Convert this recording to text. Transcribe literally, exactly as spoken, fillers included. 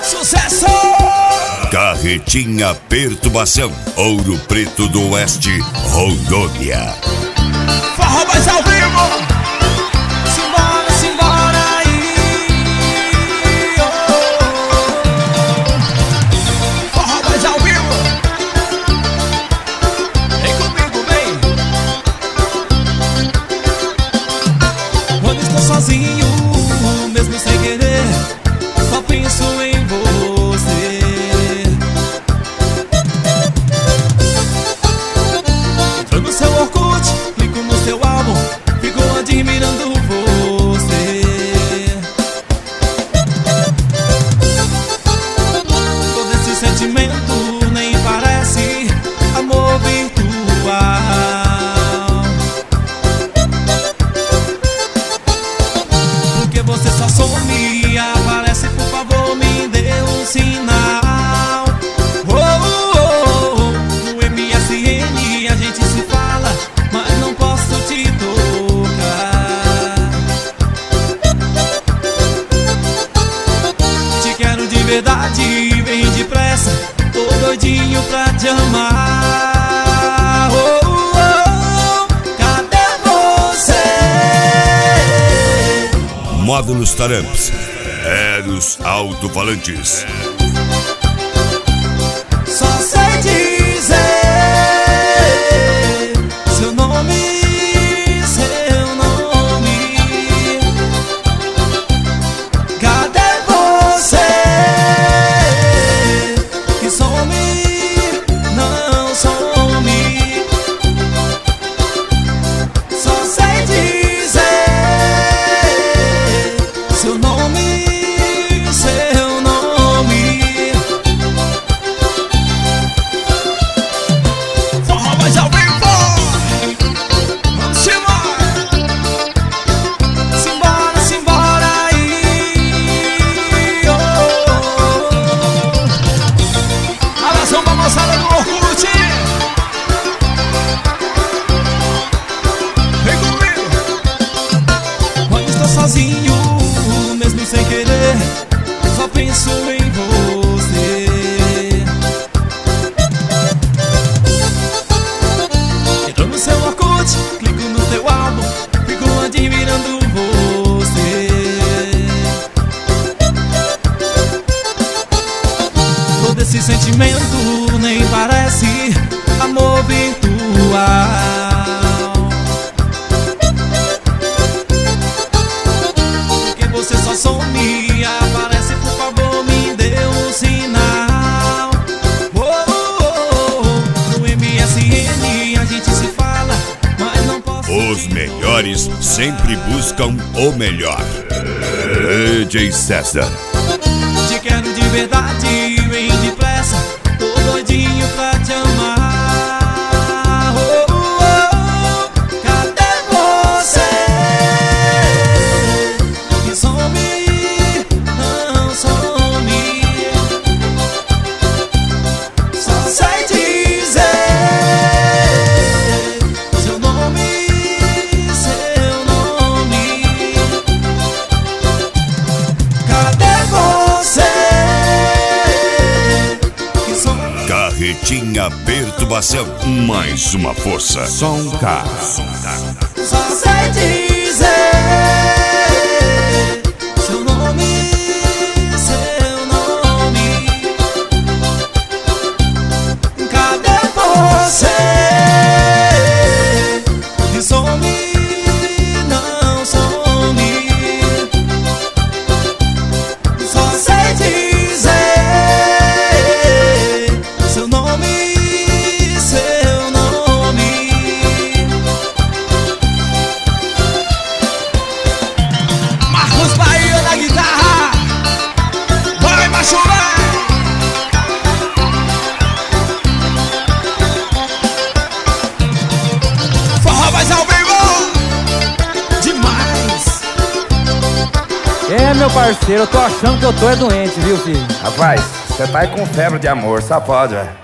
Sucesso! Carretinha Perturbação, Ouro Preto do Oeste, Rondônia. Forró mais ao vivo! Simbora, simbora aí! Oh. Forró mais ao vivo! Vem comigo, vem! Quando estou sozinho, mesmo sem querer, só penso em você. Entro no seu Orkut, clico no seu álbum, fico admirando você. Todo esse sentimento nem parece amor virtual, porque você só some e aparece. Por favor, me dê um sinal. Oh, oh, oh. No M S N a gente se fala, mas não posso te tocar. Te quero de verdade, vem depressa, tô doidinho pra te amar. Oh, oh, oh. Cadê você? Módulos Taramps, Eros Alto-Falantes. Só sei dizer seu nome, seu nome. Cadê você? Que some, não some. Só sei dizer seu nome, seu nome. Forró mais ao vivo! Vamos embora! Simbora, simbora aí! Oh, oh, oh. Abração pra moçada do Orkut! Vem comigo! Quando estou sozinho, mesmo sem querer, só penso em você. Entro no seu Orkut, clico no teu álbum, fico admirando você. Todo esse sentimento nem parece amor virtual, porque você só some e aparece. Por favor, me dê um sinal. Oh, oh, oh. No M S N a gente se fala, mas não posso. Os melhores sempre buscam o melhor. D J César. Te quero de verdade, vem depressa, tô doidinho pra te amar. Oh, oh, oh. Cadê você? Que some, não some. Só sei dizer seu nome, seu nome. Cadê você? Que some. Carretinha Perturbação, mais uma força. Som K. Só sei dizer seu nome, seu nome. Cadê você? Que some, não some. Só sei dizer seu nome, seu nome. Marcos Bahia na guitarra, vai machucar. Forró mais ao vivo, demais. É, meu parceiro, eu tô achando que eu tô é doente, viu, filho? Rapaz, você tá aí com febre de amor, só pode, velho.